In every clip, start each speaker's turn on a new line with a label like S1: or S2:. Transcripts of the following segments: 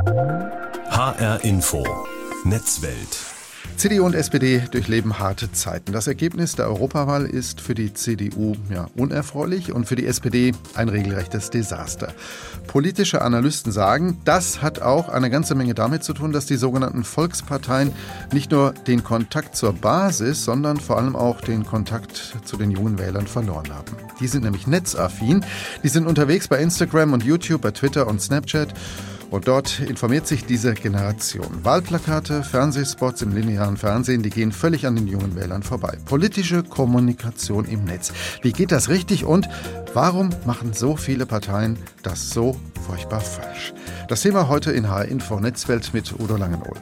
S1: HR Info Netzwelt.
S2: CDU und SPD durchleben harte Zeiten. Das Ergebnis der Europawahl ist für die CDU unerfreulich und für die SPD ein regelrechtes Desaster. Politische Analysten sagen, das hat auch eine ganze Menge damit zu tun, dass die sogenannten Volksparteien nicht nur den Kontakt zur Basis, sondern vor allem auch den Kontakt zu den jungen Wählern verloren haben. Die sind nämlich netzaffin, die sind unterwegs bei Instagram und YouTube, bei Twitter und Snapchat. Und dort informiert sich diese Generation. Wahlplakate, Fernsehspots im linearen Fernsehen, die gehen völlig an den jungen Wählern vorbei. Politische Kommunikation im Netz. Wie geht das richtig und warum machen so viele Parteien das so furchtbar falsch? Das Thema heute in HR Info Netzwelt mit Udo Langenohl.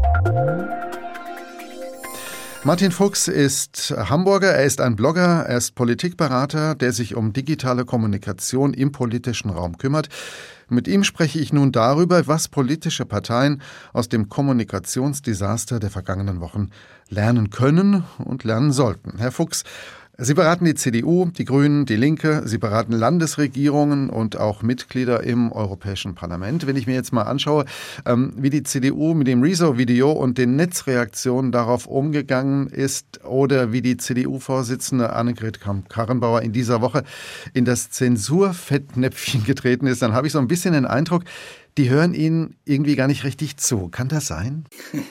S2: Martin Fuchs ist Hamburger, er ist ein Blogger, er ist Politikberater, der sich um digitale Kommunikation im politischen Raum kümmert. Mit ihm spreche ich nun darüber, was politische Parteien aus dem Kommunikationsdesaster der vergangenen Wochen lernen können und lernen sollten. Herr Fuchs, Sie beraten die CDU, die Grünen, die Linke, Sie beraten Landesregierungen und auch Mitglieder im Europäischen Parlament. Wenn ich mir jetzt mal anschaue, wie die CDU mit dem Rezo-Video und den Netzreaktionen darauf umgegangen ist oder wie die CDU-Vorsitzende Annegret Kramp-Karrenbauer in dieser Woche in das Zensurfettnäpfchen getreten ist, dann habe ich so ein bisschen den Eindruck, die hören Ihnen irgendwie gar nicht richtig zu. Kann das sein?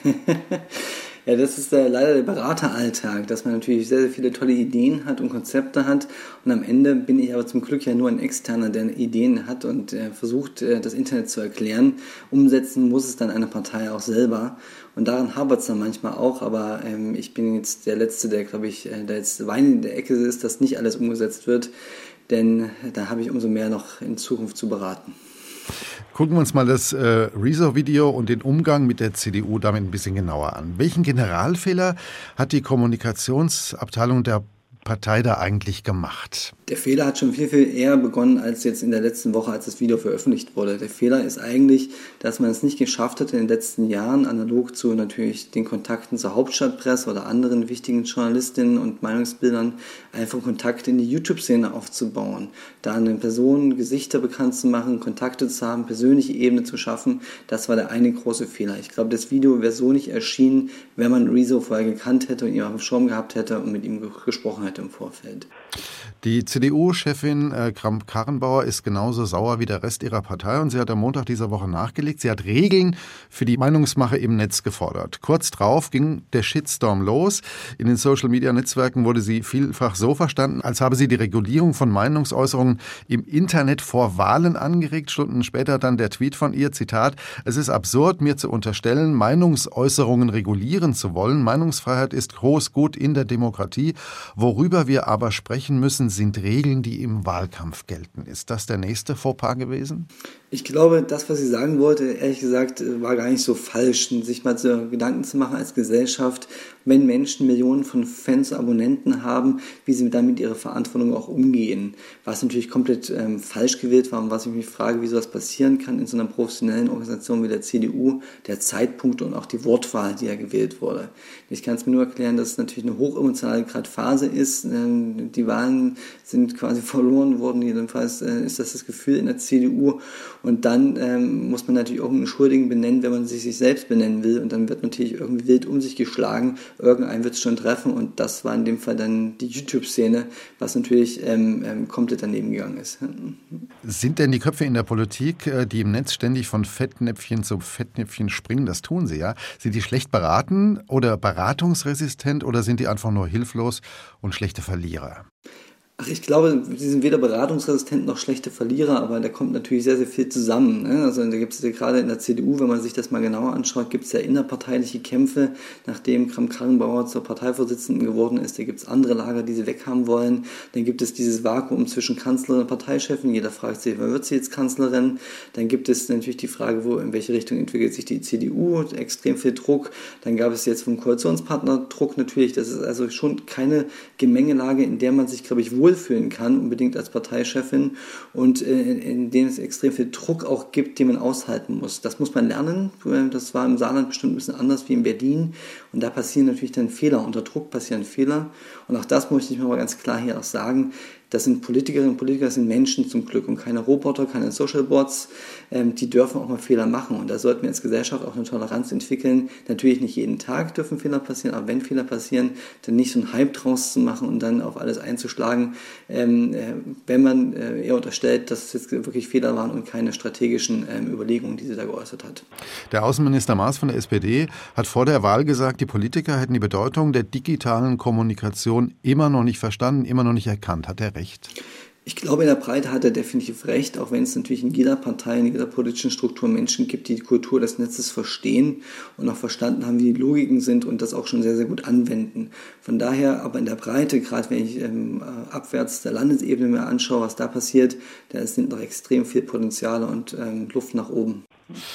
S3: Ja, das ist leider der Berateralltag, dass man natürlich sehr, sehr viele tolle Ideen hat und Konzepte hat. Und am Ende bin ich aber zum Glück ja nur ein Externer, der Ideen hat und versucht, das Internet zu erklären. Umsetzen muss es dann eine Partei auch selber. Und daran hapert es dann manchmal auch. Aber ich bin jetzt der Letzte, der, glaube ich, da jetzt Wein in der Ecke ist, dass nicht alles umgesetzt wird. Denn da habe ich umso mehr noch in Zukunft zu beraten.
S2: Gucken wir uns mal das Rezo-Video und den Umgang mit der CDU damit ein bisschen genauer an. Welchen Generalfehler hat die Kommunikationsabteilung der Partei da eigentlich gemacht?
S3: Der Fehler hat schon viel, viel eher begonnen als jetzt in der letzten Woche, als das Video veröffentlicht wurde. Der Fehler ist eigentlich, dass man es nicht geschafft hat, in den letzten Jahren analog zu natürlich den Kontakten zur Hauptstadtpresse oder anderen wichtigen Journalistinnen und Meinungsbildern einfach Kontakte in die YouTube-Szene aufzubauen. Da eine Person, Gesichter bekannt zu machen, Kontakte zu haben, persönliche Ebene zu schaffen, das war der eine große Fehler. Ich glaube, das Video wäre so nicht erschienen, wenn man Rezo vorher gekannt hätte und ihn auf dem Schirm gehabt hätte und mit ihm gesprochen hätte im Vorfeld.
S2: Die CDU-Chefin Kramp-Karrenbauer ist genauso sauer wie der Rest ihrer Partei und sie hat am Montag dieser Woche nachgelegt. Sie hat Regeln für die Meinungsmache im Netz gefordert. Kurz drauf ging der Shitstorm los. In den Social-Media-Netzwerken wurde sie vielfach so verstanden, als habe sie die Regulierung von Meinungsäußerungen im Internet vor Wahlen angeregt. Stunden später dann der Tweet von ihr, Zitat, es ist absurd, mir zu unterstellen, Meinungsäußerungen regulieren zu wollen. Meinungsfreiheit ist großes Gut in der Demokratie. Worüber wir aber sprechen müssen, sind Regeln, die im Wahlkampf gelten. Ist das der nächste Fauxpas gewesen?
S3: Ich glaube, das, was ich sagen wollte, ehrlich gesagt, war gar nicht so falsch, sich mal so Gedanken zu machen als Gesellschaft, wenn Menschen Millionen von Fans, Abonnenten haben, wie sie dann mit ihrer Verantwortung auch umgehen. Was natürlich komplett falsch gewählt war und was ich mich frage, wie sowas passieren kann in so einer professionellen Organisation wie der CDU, der Zeitpunkt und auch die Wortwahl, die ja gewählt wurde. Ich kann es mir nur erklären, dass es natürlich eine hochemotionale Phase ist. Die Wahlen sind quasi verloren worden, jedenfalls ist das Gefühl in der CDU. Und dann muss man natürlich auch einen Schuldigen benennen, wenn man sich selbst benennen will. Und dann wird natürlich irgendwie wild um sich geschlagen. Irgendeinen wird es schon treffen. Und das war in dem Fall dann die YouTube-Szene, was natürlich komplett daneben gegangen ist.
S2: Sind denn die Köpfe in der Politik, die im Netz ständig von Fettnäpfchen zu Fettnäpfchen springen, das tun sie ja, sind die schlecht beraten oder beratungsresistent oder sind die einfach nur hilflos und schlechte Verlierer?
S3: Ach, ich glaube, sie sind weder beratungsresistent noch schlechte Verlierer, aber da kommt natürlich sehr, sehr viel zusammen. Ne? Also da gibt es ja gerade in der CDU, wenn man sich das mal genauer anschaut, gibt es ja innerparteiliche Kämpfe, nachdem Kramp-Karrenbauer zur Parteivorsitzenden geworden ist. Da gibt es andere Lager, die sie weghaben wollen. Dann gibt es dieses Vakuum zwischen Kanzlerin und Parteichefin. Jeder fragt sich, wann wird sie jetzt Kanzlerin? Dann gibt es natürlich die Frage, in welche Richtung entwickelt sich die CDU? Extrem viel Druck. Dann gab es jetzt vom Koalitionspartner Druck natürlich. Das ist also schon keine Gemengelage, in der man sich, glaube ich, wohlfühlen kann, unbedingt als Parteichefin und in denen es extrem viel Druck auch gibt, den man aushalten muss. Das muss man lernen. Das war im Saarland bestimmt ein bisschen anders wie in Berlin und da passieren natürlich dann Fehler. Unter Druck passieren Fehler und auch das möchte ich mal ganz klar hier auch sagen. Das sind Politikerinnen und Politiker, das sind Menschen zum Glück und keine Roboter, keine Social Bots. Die dürfen auch mal Fehler machen und da sollten wir als Gesellschaft auch eine Toleranz entwickeln. Natürlich nicht jeden Tag dürfen Fehler passieren, aber wenn Fehler passieren, dann nicht so einen Hype draus zu machen und dann auf alles einzuschlagen, wenn man eher unterstellt, dass es jetzt wirklich Fehler waren und keine strategischen Überlegungen, die sie da geäußert hat.
S2: Der Außenminister Maas von der SPD hat vor der Wahl gesagt, die Politiker hätten die Bedeutung der digitalen Kommunikation immer noch nicht verstanden, immer noch nicht erkannt. Hat er recht?
S3: Ich glaube, in der Breite hat er definitiv recht, auch wenn es natürlich in jeder Partei, in jeder politischen Struktur Menschen gibt, die die Kultur des Netzes verstehen und auch verstanden haben, wie die Logiken sind und das auch schon sehr, sehr gut anwenden. Von daher, aber in der Breite, gerade wenn ich abwärts der Landesebene mir anschaue, was da passiert, da sind noch extrem viel Potenziale und Luft nach oben.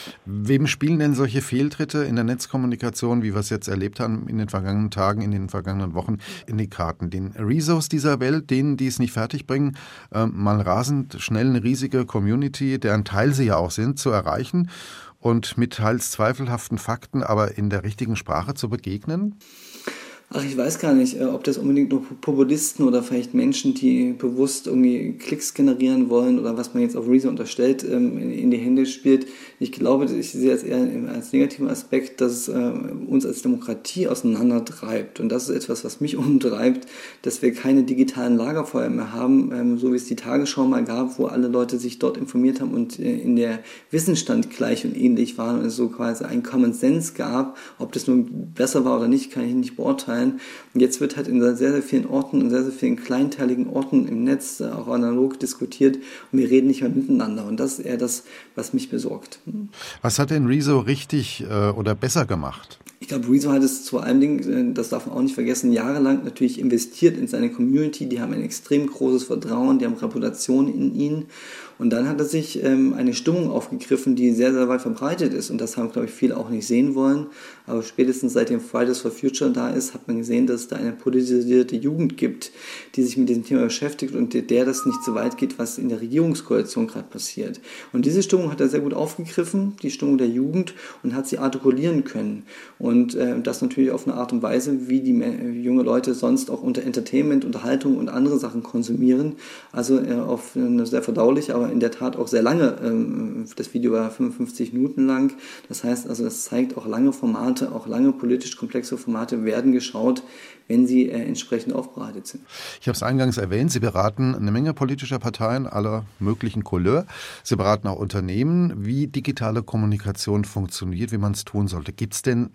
S2: Wem spielen denn solche Fehltritte in der Netzkommunikation, wie wir es jetzt erlebt haben in den vergangenen Tagen, in den vergangenen Wochen, in die Karten? Den Rezos dieser Welt, denen, die es nicht fertigbringen, mal rasend schnell eine riesige Community, deren Teil sie ja auch sind, zu erreichen und mit teils zweifelhaften Fakten, aber in der richtigen Sprache zu begegnen?
S3: Ach, ich weiß gar nicht, ob das unbedingt nur Populisten oder vielleicht Menschen, die bewusst irgendwie Klicks generieren wollen oder was man jetzt auf Rezo unterstellt, in die Hände spielt. Ich glaube, ich sehe es eher als negativen Aspekt, dass es uns als Demokratie auseinandertreibt. Und das ist etwas, was mich umtreibt, dass wir keine digitalen Lagerfeuer mehr haben, so wie es die Tagesschau mal gab, wo alle Leute sich dort informiert haben und in der Wissensstand gleich und ähnlich waren und es so quasi einen Common Sense gab. Ob das nun besser war oder nicht, kann ich nicht beurteilen. Und jetzt wird halt in sehr, sehr vielen Orten, in sehr, sehr vielen kleinteiligen Orten im Netz auch analog diskutiert und wir reden nicht mehr miteinander. Und das ist eher das, was mich besorgt.
S2: Was hat denn Rezo richtig oder besser gemacht?
S3: Ich glaube, Rezo hat es vor allen Dingen, das darf man auch nicht vergessen, jahrelang natürlich investiert in seine Community. Die haben ein extrem großes Vertrauen, die haben Reputation in ihn. Und dann hat er sich eine Stimmung aufgegriffen, die sehr, sehr weit verbreitet ist. Und das haben, glaube ich, viele auch nicht sehen wollen. Aber spätestens seitdem Fridays for Future da ist, hat man gesehen, dass es da eine politisierte Jugend gibt, die sich mit diesem Thema beschäftigt und der das nicht so weit geht, was in der Regierungskoalition gerade passiert. Und diese Stimmung hat er sehr gut aufgegriffen, die Stimmung der Jugend, und hat sie artikulieren können. Und das natürlich auf eine Art und Weise, wie die junge Leute sonst auch unter Entertainment, Unterhaltung und andere Sachen konsumieren. Also auf eine sehr verdauliche, aber in der Tat auch sehr lange. Das Video war 55 Minuten lang. Das heißt, also das zeigt auch lange Formate, auch lange politisch komplexe Formate werden geschaut, wenn sie entsprechend aufbereitet sind.
S2: Ich habe es eingangs erwähnt, Sie beraten eine Menge politischer Parteien aller möglichen Couleur. Sie beraten auch Unternehmen, wie digitale Kommunikation funktioniert, wie man es tun sollte. Gibt es denn,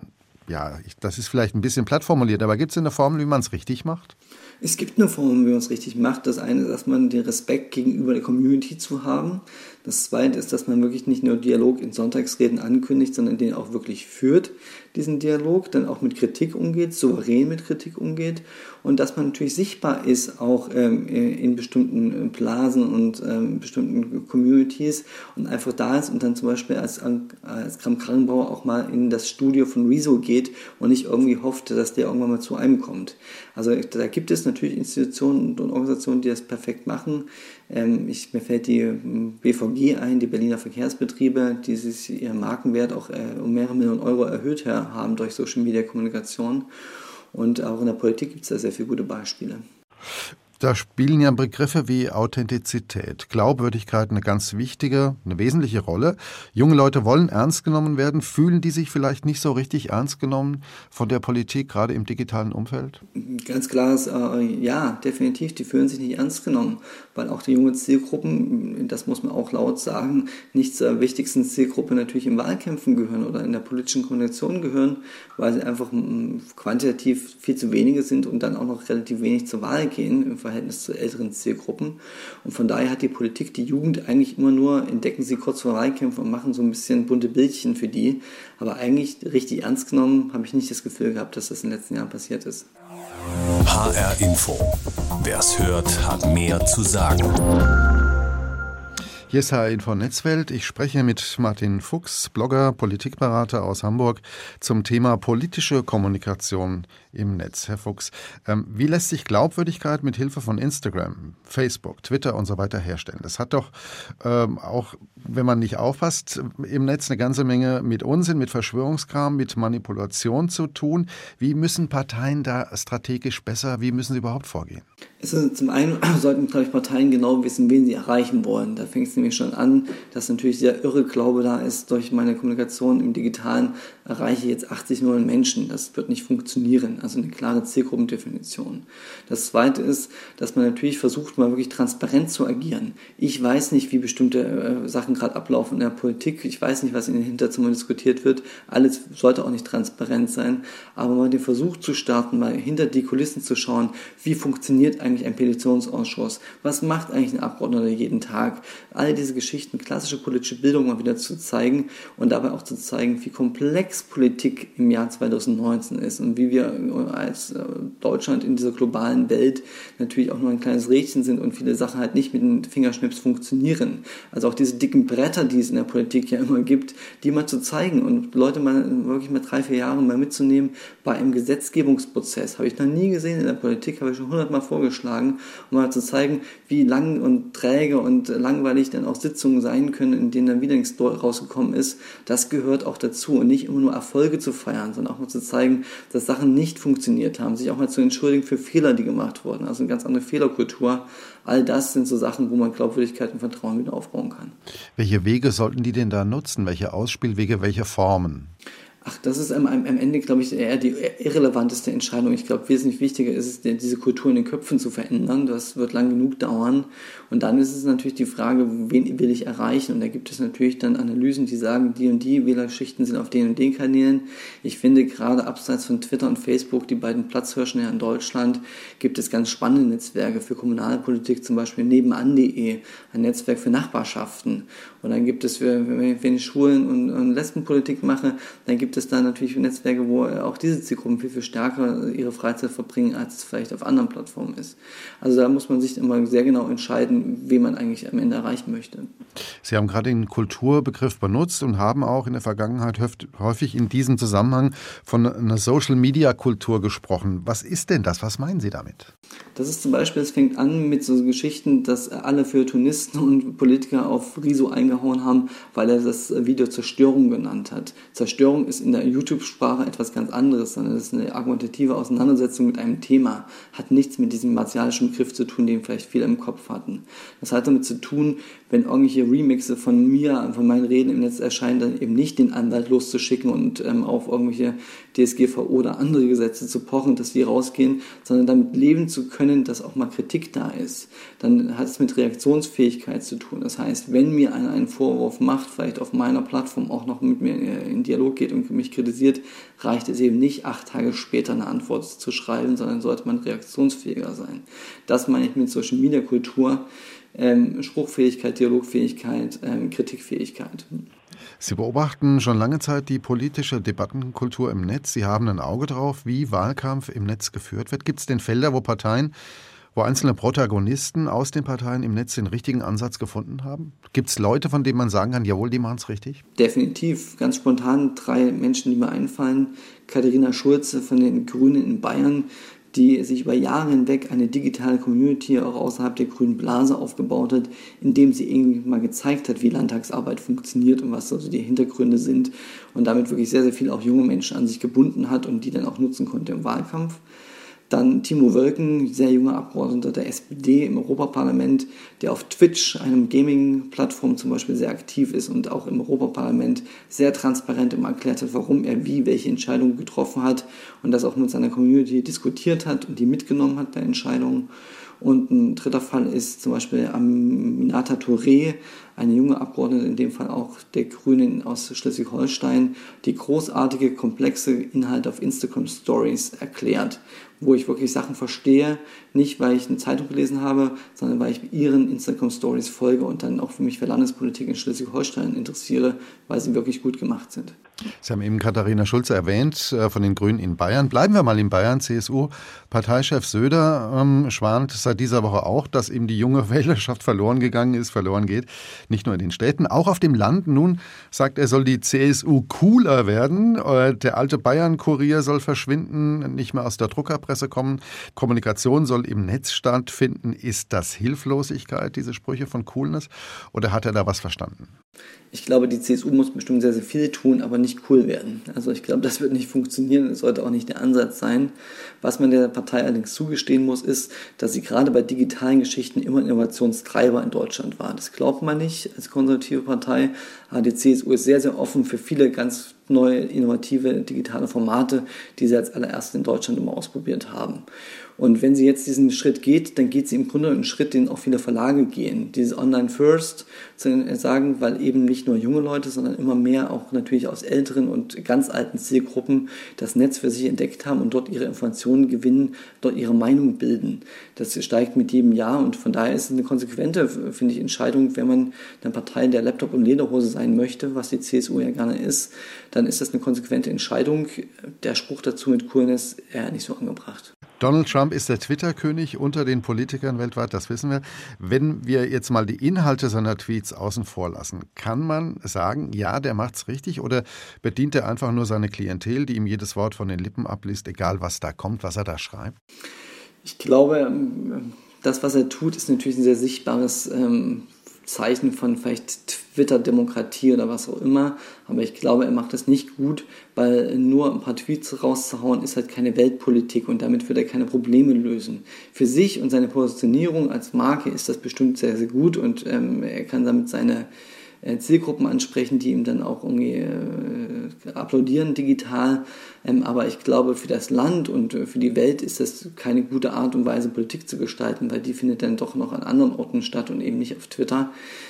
S2: das ist vielleicht ein bisschen platt formuliert, aber gibt es denn eine Formel, wie man es richtig macht?
S3: Es gibt eine Formel, wie man es richtig macht. Das eine ist, dass man den Respekt gegenüber der Community zu haben. Das zweite ist, dass man wirklich nicht nur Dialog in Sonntagsreden ankündigt, sondern den auch wirklich führt, diesen Dialog, dann auch mit Kritik umgeht, souverän mit Kritik umgeht und dass man natürlich sichtbar ist, auch in bestimmten Blasen und bestimmten Communities und einfach da ist und dann zum Beispiel als Kram-Karrenbauer auch mal in das Studio von Rezo geht und nicht irgendwie hofft, dass der irgendwann mal zu einem kommt. Also da gibt es natürlich Institutionen und Organisationen, die das perfekt machen. Mir fällt die BVG ein, die Berliner Verkehrsbetriebe, die sich ihren Markenwert auch um mehrere Millionen Euro erhöht haben durch Social-Media-Kommunikation. Und auch in der Politik gibt es da sehr viele gute Beispiele.
S2: Da spielen ja Begriffe wie Authentizität, Glaubwürdigkeit eine ganz wichtige, eine wesentliche Rolle. Junge Leute wollen ernst genommen werden. Fühlen die sich vielleicht nicht so richtig ernst genommen von der Politik, gerade im digitalen Umfeld?
S3: Ganz klar ist, ja, definitiv, die fühlen sich nicht ernst genommen, weil auch die jungen Zielgruppen, das muss man auch laut sagen, nicht zur wichtigsten Zielgruppe natürlich in Wahlkämpfen gehören oder in der politischen Kommunikation gehören, weil sie einfach quantitativ viel zu wenige sind und dann auch noch relativ wenig zur Wahl gehen im Verhältnis zu älteren Zielgruppen. Und von daher hat die Politik die Jugend eigentlich immer nur, entdecken sie kurz vor Wahlkämpfen und machen so ein bisschen bunte Bildchen für die. Aber eigentlich richtig ernst genommen habe ich nicht das Gefühl gehabt, dass das in den letzten Jahren passiert ist.
S1: HR Info. Wer es hört, hat mehr zu sagen.
S2: Hier ist HR Info Netzwelt. Ich spreche mit Martin Fuchs, Blogger, Politikberater aus Hamburg, zum Thema politische Kommunikation im Netz. Herr Fuchs, wie lässt sich Glaubwürdigkeit mit Hilfe von Instagram, Facebook, Twitter und so weiter herstellen? Das hat doch auch, wenn man nicht aufpasst, im Netz eine ganze Menge mit Unsinn, mit Verschwörungskram, mit Manipulation zu tun. Wie müssen Parteien da strategisch besser, wie müssen sie überhaupt vorgehen?
S3: Zum einen sollten, glaube ich, Parteien genau wissen, wen sie erreichen wollen. Da fängt es nämlich schon an, dass natürlich sehr irre Glaube da ist, durch meine Kommunikation im Digitalen erreiche ich jetzt 80 Millionen Menschen. Das wird nicht funktionieren. Also eine klare Zielgruppendefinition. Das Zweite ist, dass man natürlich versucht, mal wirklich transparent zu agieren. Ich weiß nicht, wie bestimmte Sachen gerade ablaufen in der Politik. Ich weiß nicht, was in den Hinterzimmern diskutiert wird. Alles sollte auch nicht transparent sein. Aber mal den Versuch zu starten, mal hinter die Kulissen zu schauen, wie funktioniert eigentlich ein Petitionsausschuss? Was macht eigentlich ein Abgeordneter jeden Tag? All diese Geschichten, klassische politische Bildung mal wieder zu zeigen und dabei auch zu zeigen, wie komplex Politik im Jahr 2019 ist und wie wir als Deutschland in dieser globalen Welt natürlich auch nur ein kleines Rädchen sind und viele Sachen halt nicht mit dem Fingerschnips funktionieren. Also auch diese dicken Bretter, die es in der Politik ja immer gibt, die mal zu zeigen und Leute mal wirklich mal 3-4 Jahre mal mitzunehmen bei einem Gesetzgebungsprozess. Habe ich noch nie gesehen in der Politik, habe ich schon 100-mal vorgeschlagen, um mal zu zeigen, wie lang und träge und langweilig dann auch Sitzungen sein können, in denen dann wieder nichts rausgekommen ist. Das gehört auch dazu und nicht immer nur Erfolge zu feiern, sondern auch mal zu zeigen, dass Sachen nicht funktioniert haben, sich auch mal zu entschuldigen für Fehler, die gemacht wurden, also eine ganz andere Fehlerkultur. All das sind so Sachen, wo man Glaubwürdigkeit und Vertrauen wieder aufbauen kann.
S2: Welche Wege sollten die denn da nutzen? Welche Ausspielwege, welche Formen?
S3: Ach, das ist am Ende, glaube ich, eher die irrelevanteste Entscheidung. Ich glaube, wesentlich wichtiger ist es, diese Kultur in den Köpfen zu verändern. Das wird lang genug dauern. Und dann ist es natürlich die Frage, wen will ich erreichen? Und da gibt es natürlich dann Analysen, die sagen, die und die Wählerschichten sind auf den und den Kanälen. Ich finde, gerade abseits von Twitter und Facebook, die beiden Platzhirschen ja in Deutschland, gibt es ganz spannende Netzwerke für Kommunalpolitik, zum Beispiel nebenan.de, ein Netzwerk für Nachbarschaften. Und dann gibt es, wenn ich Schwulen- und Lesbenpolitik mache, dann gibt es da natürlich Netzwerke, wo auch diese Zielgruppen viel, viel stärker ihre Freizeit verbringen, als es vielleicht auf anderen Plattformen ist. Also da muss man sich immer sehr genau entscheiden, wen man eigentlich am Ende erreichen möchte.
S2: Sie haben gerade den Kulturbegriff benutzt und haben auch in der Vergangenheit häufig in diesem Zusammenhang von einer Social-Media-Kultur gesprochen. Was ist denn das? Was meinen Sie damit?
S3: Das ist zum Beispiel, es fängt an mit so Geschichten, dass alle Feuilletonisten und Politiker auf Rezo eingehauen haben, weil er das Video Zerstörung genannt hat. Zerstörung ist in der YouTube-Sprache etwas ganz anderes, sondern es ist eine argumentative Auseinandersetzung mit einem Thema, hat nichts mit diesem martialischen Begriff zu tun, den vielleicht viele im Kopf hatten. Das hat damit zu tun, wenn irgendwelche Remixe von mir, von meinen Reden im Netz erscheinen, dann eben nicht den Anwalt loszuschicken und auf irgendwelche DSGVO oder andere Gesetze zu pochen, dass die rausgehen, sondern damit leben zu können, dass auch mal Kritik da ist. Dann hat es mit Reaktionsfähigkeit zu tun. Das heißt, wenn mir einer einen Vorwurf macht, vielleicht auf meiner Plattform auch noch mit mir in Dialog geht und mich kritisiert, reicht es eben nicht, 8 Tage später eine Antwort zu schreiben, sondern sollte man reaktionsfähiger sein. Das meine ich mit Social Media Kultur, Spruchfähigkeit, Dialogfähigkeit, Kritikfähigkeit.
S2: Sie beobachten schon lange Zeit die politische Debattenkultur im Netz. Sie haben ein Auge drauf, wie Wahlkampf im Netz geführt wird. Gibt es denn Felder, wo einzelne Protagonisten aus den Parteien im Netz den richtigen Ansatz gefunden haben? Gibt es Leute, von denen man sagen kann, jawohl, die machen es richtig?
S3: Definitiv. Ganz spontan 3 Menschen, die mir einfallen. Katharina Schulze von den Grünen in Bayern, die sich über Jahre hinweg eine digitale Community auch außerhalb der grünen Blase aufgebaut hat, indem sie irgendwie mal gezeigt hat, wie Landtagsarbeit funktioniert und was also die Hintergründe sind und damit wirklich sehr, sehr viel auch junge Menschen an sich gebunden hat und die dann auch nutzen konnte im Wahlkampf. Dann Timo Wölken, sehr junger Abgeordneter der SPD im Europaparlament, der auf Twitch, einem Gaming-Plattform zum Beispiel, sehr aktiv ist und auch im Europaparlament sehr transparent immer erklärt hat, warum er welche Entscheidungen getroffen hat und das auch mit seiner Community diskutiert hat und die mitgenommen hat bei Entscheidungen. Und ein dritter Fall ist zum Beispiel Aminata Touré, eine junge Abgeordnete, in dem Fall auch der Grünen aus Schleswig-Holstein, die großartige, komplexe Inhalte auf Instagram Stories erklärt, wo ich wirklich Sachen verstehe, nicht weil ich eine Zeitung gelesen habe, sondern weil ich ihren Instagram Stories folge und dann auch für mich für Landespolitik in Schleswig-Holstein interessiere, weil sie wirklich gut gemacht sind.
S2: Sie haben eben Katharina Schulze erwähnt, von den Grünen in Bayern. Bleiben wir mal in Bayern. CSU-Parteichef Söder schwant seit dieser Woche auch, dass ihm die junge Wählerschaft verloren geht. nicht nur in den Städten, auch auf dem Land. Nun sagt er, soll die CSU cooler werden. Der alte Bayern-Kurier soll verschwinden, nicht mehr aus der Druckerpresse kommen. Kommunikation soll im Netz stattfinden. Ist das Hilflosigkeit, diese Sprüche von Coolness? Oder hat er da was verstanden?
S3: Ich glaube, die CSU muss bestimmt sehr, sehr viel tun, aber nicht cool werden. Also ich glaube, das wird nicht funktionieren. Das sollte auch nicht der Ansatz sein. Was man der Partei allerdings zugestehen muss, ist, dass sie gerade bei digitalen Geschichten immer ein Innovationstreiber in Deutschland war. Das glaubt man nicht als konservative Partei. Aber die CSU ist sehr, sehr offen für viele ganz neue, innovative digitale Formate, die sie als allererst in Deutschland immer ausprobiert haben. Und wenn sie jetzt diesen Schritt geht, dann geht sie im Grunde einen Schritt, den auch viele Verlage gehen. Dieses Online-First zu sagen, weil eben nicht nur junge Leute, sondern immer mehr auch natürlich aus älteren und ganz alten Zielgruppen das Netz für sich entdeckt haben und dort ihre Informationen gewinnen, dort ihre Meinung bilden. Das steigt mit jedem Jahr und von daher ist es eine konsequente, finde ich, Entscheidung, wenn man eine Partei der Laptop- und Lederhose sein möchte, was die CSU ja gerne ist, dann ist das eine konsequente Entscheidung. Der Spruch dazu mit Coolness eher nicht so angebracht.
S2: Donald Trump ist der Twitter-König unter den Politikern weltweit, das wissen wir. Wenn wir jetzt mal die Inhalte seiner Tweets außen vor lassen, kann man sagen, ja, der macht's richtig oder bedient er einfach nur seine Klientel, die ihm jedes Wort von den Lippen abliest, egal was da kommt, was er da schreibt?
S3: Ich glaube, das, was er tut, ist natürlich ein sehr sichtbares Zeichen von vielleicht Twitter-Demokratie oder was auch immer, aber ich glaube, er macht das nicht gut, weil nur ein paar Tweets rauszuhauen ist halt keine Weltpolitik und damit wird er keine Probleme lösen. Für sich und seine Positionierung als Marke ist das bestimmt sehr, sehr gut und er kann damit seine Zielgruppen ansprechen, die ihm dann auch irgendwie applaudieren digital. Aber ich glaube, für das Land und für die Welt ist das keine gute Art und Weise, Politik zu gestalten, weil die findet dann doch noch an anderen Orten statt und eben nicht auf Twitter.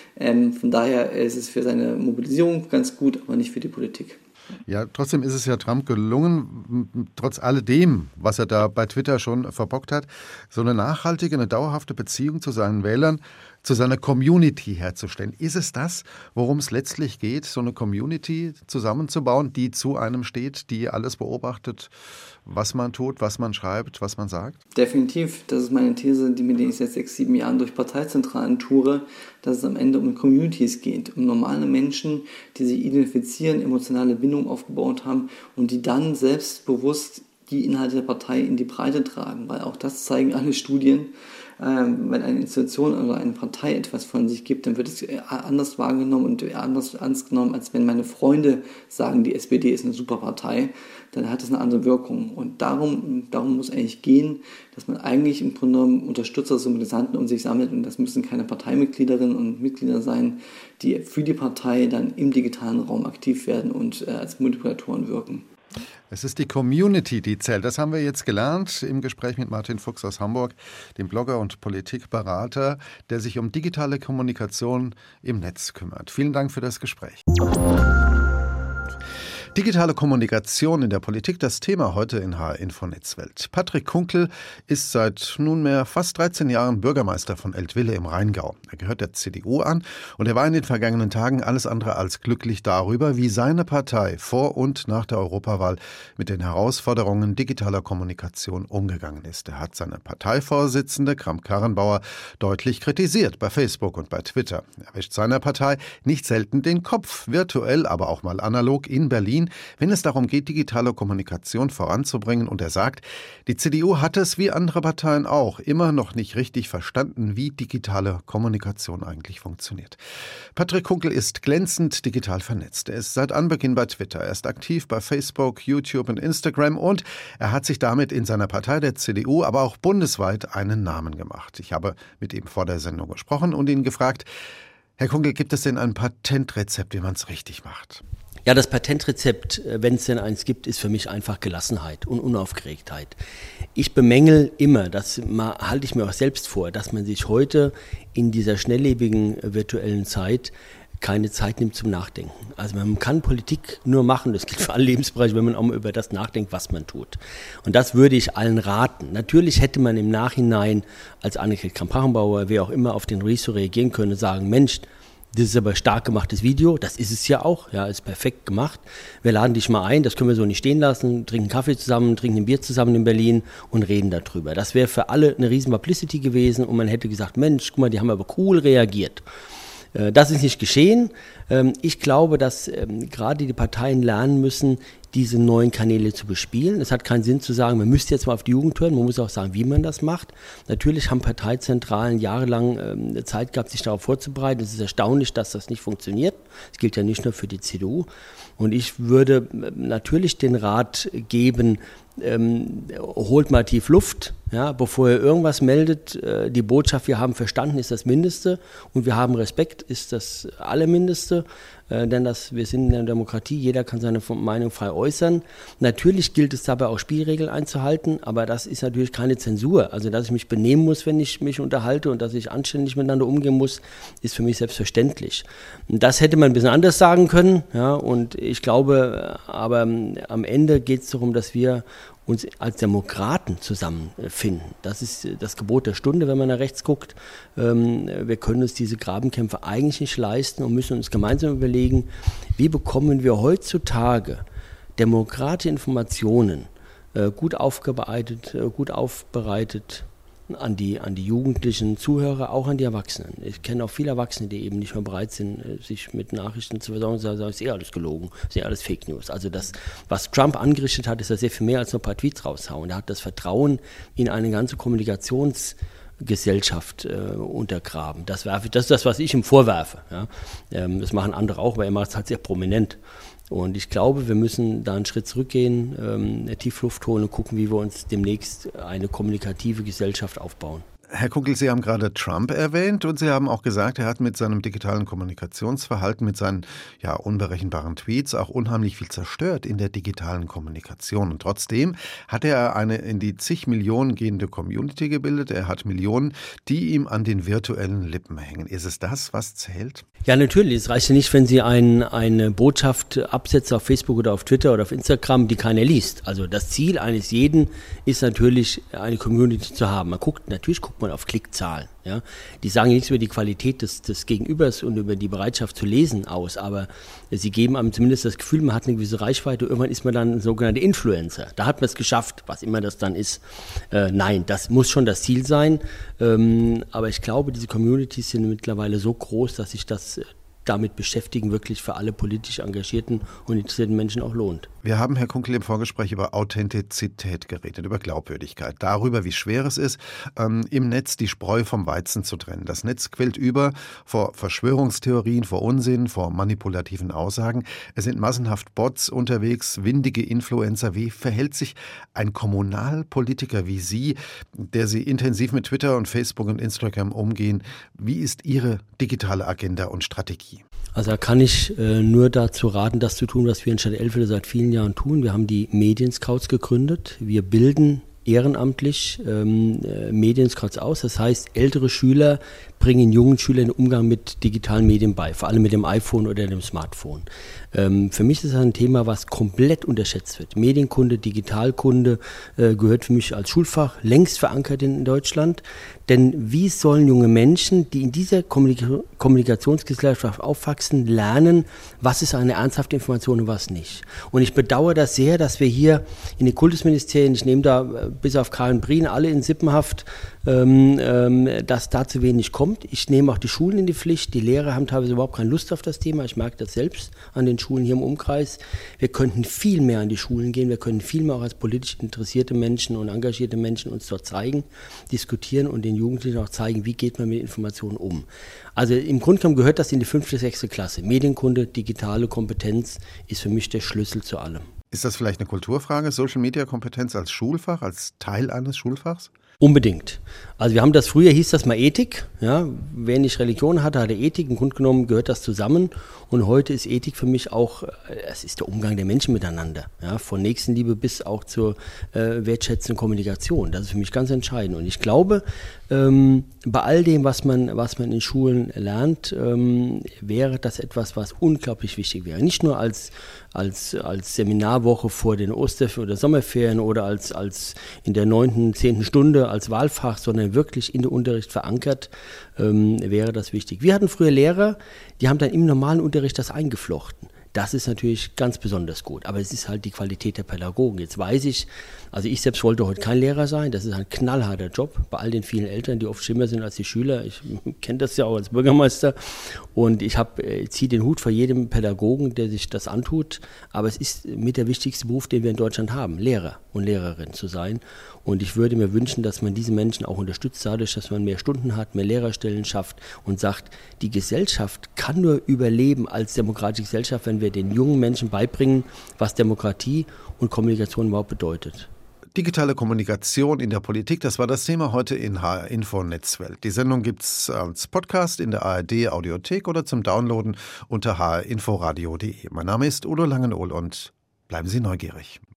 S3: Von daher ist es für seine Mobilisierung ganz gut, aber nicht für die Politik.
S2: Ja, trotzdem ist es ja Trump gelungen, trotz alledem, was er da bei Twitter schon verbockt hat, so eine nachhaltige, eine dauerhafte Beziehung zu seinen Wählern, zu seiner Community herzustellen. Ist es das, worum es letztlich geht, so eine Community zusammenzubauen, die zu einem steht, die alles beobachtet, was man tut, was man schreibt, was man sagt?
S3: Definitiv. Das ist meine These, mit der ich seit 6, 7 Jahren durch Parteizentralen toure, dass es am Ende um Communities geht, um normale Menschen, die sich identifizieren, emotionale Bindung aufgebaut haben und die dann selbstbewusst die Inhalte der Partei in die Breite tragen, weil auch das zeigen alle Studien. Wenn eine Institution oder eine Partei etwas von sich gibt, dann wird es anders wahrgenommen und anders ernst genommen, als wenn meine Freunde sagen, die SPD ist eine super Partei, dann hat es eine andere Wirkung. Und darum muss eigentlich gehen, dass man eigentlich im Grunde genommen Unterstützer, Sympathisanten um sich sammelt und das müssen keine Parteimitgliederinnen und Mitglieder sein, die für die Partei dann im digitalen Raum aktiv werden und als Multiplikatoren wirken.
S2: Es ist die Community, die zählt. Das haben wir jetzt gelernt im Gespräch mit Martin Fuchs aus Hamburg, dem Blogger und Politikberater, der sich um digitale Kommunikation im Netz kümmert. Vielen Dank für das Gespräch. Digitale Kommunikation in der Politik, das Thema heute in HR Info Netzwelt. Patrick Kunkel ist seit nunmehr fast 13 Jahren Bürgermeister von Eltville im Rheingau. Er gehört der CDU an und er war in den vergangenen Tagen alles andere als glücklich darüber, wie seine Partei vor und nach der Europawahl mit den Herausforderungen digitaler Kommunikation umgegangen ist. Er hat seine Parteivorsitzende Kramp-Karrenbauer deutlich kritisiert bei Facebook und bei Twitter. Er wäscht seiner Partei nicht selten den Kopf, virtuell, aber auch mal analog in Berlin, wenn es darum geht, digitale Kommunikation voranzubringen. Und er sagt, die CDU hat es, wie andere Parteien auch, immer noch nicht richtig verstanden, wie digitale Kommunikation eigentlich funktioniert. Patrick Kunkel ist glänzend digital vernetzt. Er ist seit Anbeginn bei Twitter. Er ist aktiv bei Facebook, YouTube und Instagram und er hat sich damit in seiner Partei, der CDU, aber auch bundesweit einen Namen gemacht. Ich habe mit ihm vor der Sendung gesprochen und ihn gefragt, Herr Kunkel, gibt es denn ein Patentrezept, wie man es richtig macht?
S4: Ja, das Patentrezept, wenn es denn eins gibt, ist für mich einfach Gelassenheit und Unaufgeregtheit. Ich bemängel immer, das halte ich mir auch selbst vor, dass man sich heute in dieser schnelllebigen virtuellen Zeit keine Zeit nimmt zum Nachdenken. Also man kann Politik nur machen, das gilt für alle Lebensbereiche, wenn man auch mal über das nachdenkt, was man tut. Und das würde ich allen raten. Natürlich hätte man im Nachhinein als Annegret Kramp-Karrenbauer, wer auch immer, auf den Ries reagieren können und sagen, Mensch, das ist aber ein stark gemachtes Video, das ist es ja auch, ja, ist perfekt gemacht. Wir laden dich mal ein, das können wir so nicht stehen lassen, trinken Kaffee zusammen, trinken ein Bier zusammen in Berlin und reden darüber. Das wäre für alle eine riesen Publicity gewesen und man hätte gesagt, Mensch, guck mal, die haben aber cool reagiert. Das ist nicht geschehen. Ich glaube, dass gerade die Parteien lernen müssen, diese neuen Kanäle zu bespielen. Es hat keinen Sinn zu sagen, man müsste jetzt mal auf die Jugend hören, man muss auch sagen, wie man das macht. Natürlich haben Parteizentralen jahrelang Zeit gehabt, sich darauf vorzubereiten. Es ist erstaunlich, dass das nicht funktioniert. Das gilt ja nicht nur für die CDU. Und ich würde natürlich den Rat geben, holt mal tief Luft, ja, bevor ihr irgendwas meldet. Die Botschaft, wir haben verstanden, ist das Mindeste und wir haben Respekt, ist das Allermindeste. Denn wir sind in einer Demokratie, jeder kann seine Meinung frei äußern. Natürlich gilt es dabei auch Spielregeln einzuhalten, aber das ist natürlich keine Zensur. Also dass ich mich benehmen muss, wenn ich mich unterhalte und dass ich anständig miteinander umgehen muss, ist für mich selbstverständlich. Das hätte man ein bisschen anders sagen können, ja, und ich glaube, aber am Ende geht es darum, dass wir uns als Demokraten zusammenfinden. Das ist das Gebot der Stunde, wenn man nach rechts guckt. Wir können uns diese Grabenkämpfe eigentlich nicht leisten und müssen uns gemeinsam überlegen, wie bekommen wir heutzutage demokratische Informationen gut aufbereitet an die jugendlichen Zuhörer, auch an die Erwachsenen. Ich kenne auch viele Erwachsene, die eben nicht mehr bereit sind, sich mit Nachrichten zu versorgen und sagen, es ist eh alles gelogen, es ist eh alles Fake News. Also das, was Trump angerichtet hat, ist ja sehr viel mehr als nur ein paar Tweets raushauen. Er hat das Vertrauen in eine ganze Kommunikationsgesellschaft untergraben. Das ist das, was ich ihm vorwerfe. Ja. Das machen andere auch, aber er macht es halt sehr prominent. Und ich glaube, wir müssen da einen Schritt zurückgehen, Tiefluft holen und gucken, wie wir uns demnächst eine kommunikative Gesellschaft aufbauen.
S2: Herr Kunkel, Sie haben gerade Trump erwähnt und Sie haben auch gesagt, er hat mit seinem digitalen Kommunikationsverhalten, mit seinen unberechenbaren Tweets auch unheimlich viel zerstört in der digitalen Kommunikation. Und trotzdem hat er eine in die zig Millionen gehende Community gebildet. Er hat Millionen, die ihm an den virtuellen Lippen hängen. Ist es das, was zählt?
S4: Ja, natürlich. Es reicht ja nicht, wenn Sie eine Botschaft absetzen auf Facebook oder auf Twitter oder auf Instagram, die keiner liest. Also das Ziel eines jeden ist natürlich, eine Community zu haben. Natürlich guckt man auf Klickzahlen. Ja. Die sagen nichts über die Qualität des Gegenübers und über die Bereitschaft zu lesen aus, aber sie geben einem zumindest das Gefühl, man hat eine gewisse Reichweite. Irgendwann ist man dann ein sogenannter Influencer. Da hat man es geschafft, was immer das dann ist. Nein, das muss schon das Ziel sein. Aber ich glaube, diese Communities sind mittlerweile so groß, dass sich das damit beschäftigen wirklich für alle politisch engagierten und interessierten Menschen auch lohnt.
S2: Wir haben, Herr Kunkel, im Vorgespräch über Authentizität geredet, über Glaubwürdigkeit, darüber, wie schwer es ist, im Netz die Spreu vom Weizen zu trennen. Das Netz quillt über vor Verschwörungstheorien, vor Unsinn, vor manipulativen Aussagen. Es sind massenhaft Bots unterwegs, windige Influencer. Wie verhält sich ein Kommunalpolitiker wie Sie, der Sie intensiv mit Twitter und Facebook und Instagram umgehen? Wie ist Ihre digitale Agenda und Strategie?
S4: Also da kann ich nur dazu raten, das zu tun, was wir in Stadt Eltville seit vielen Jahren tun. Wir haben die Medienscouts gegründet. Wir bilden ehrenamtlich Medienscouts aus. Das heißt, ältere Schüler bringen jungen Schülern den Umgang mit digitalen Medien bei, vor allem mit dem iPhone oder dem Smartphone. Für mich ist das ein Thema, was komplett unterschätzt wird. Medienkunde, Digitalkunde gehört für mich als Schulfach längst verankert in Deutschland. Denn wie sollen junge Menschen, die in dieser Kommunikationsgesellschaft aufwachsen, lernen, was ist eine ernsthafte Information und was nicht? Und ich bedauere das sehr, dass wir hier in den Kultusministerien, ich nehme da bis auf Karin Brien alle in Sippenhaft, dass da zu wenig kommt. Ich nehme auch die Schulen in die Pflicht. Die Lehrer haben teilweise überhaupt keine Lust auf das Thema. Ich merke das selbst an den Schulen hier im Umkreis. Wir könnten viel mehr an die Schulen gehen. Wir können viel mehr auch als politisch interessierte Menschen und engagierte Menschen uns dort zeigen, diskutieren und den Jugendlichen auch zeigen, wie geht man mit Informationen um. Also im Grunde genommen gehört das in die 5. bis 6. Klasse. Medienkunde, digitale Kompetenz ist für mich der Schlüssel zu allem.
S2: Ist das vielleicht eine Kulturfrage, Social-Media-Kompetenz als Schulfach, als Teil eines Schulfachs?
S4: Unbedingt. Also wir haben das, früher hieß das mal Ethik. Ja? Wer nicht Religion hatte, hatte Ethik. Im Grunde genommen gehört das zusammen. Und heute ist Ethik für mich auch, es ist der Umgang der Menschen miteinander. Ja? Von Nächstenliebe bis auch zur wertschätzenden Kommunikation. Das ist für mich ganz entscheidend. Und ich glaube, bei all dem, was man in Schulen lernt, wäre das etwas, was unglaublich wichtig wäre. Nicht nur als Seminarwoche vor den Osterferien oder Sommerferien oder als in der 9., 10. Stunde als Wahlfach, sondern wirklich in den Unterricht verankert, wäre das wichtig. Wir hatten früher Lehrer, die haben dann im normalen Unterricht das eingeflochten. Das ist natürlich ganz besonders gut. Aber es ist halt die Qualität der Pädagogen. Jetzt weiß ich, also ich selbst wollte heute kein Lehrer sein. Das ist ein knallharter Job bei all den vielen Eltern, die oft schlimmer sind als die Schüler. Ich kenne das ja auch als Bürgermeister. Und ich ziehe den Hut vor jedem Pädagogen, der sich das antut. Aber es ist mit der wichtigste Beruf, den wir in Deutschland haben, Lehrer und Lehrerin zu sein. Und ich würde mir wünschen, dass man diese Menschen auch unterstützt, dadurch, dass man mehr Stunden hat, mehr Lehrerstellen schafft und sagt, die Gesellschaft kann nur überleben als demokratische Gesellschaft, wenn wir den jungen Menschen beibringen, was Demokratie und Kommunikation überhaupt bedeutet.
S2: Digitale Kommunikation in der Politik, das war das Thema heute in HR Info Netzwelt. Die Sendung gibt's als Podcast in der ARD Audiothek oder zum Downloaden unter hrinforadio.de. Mein Name ist Udo Langenohl und bleiben Sie neugierig.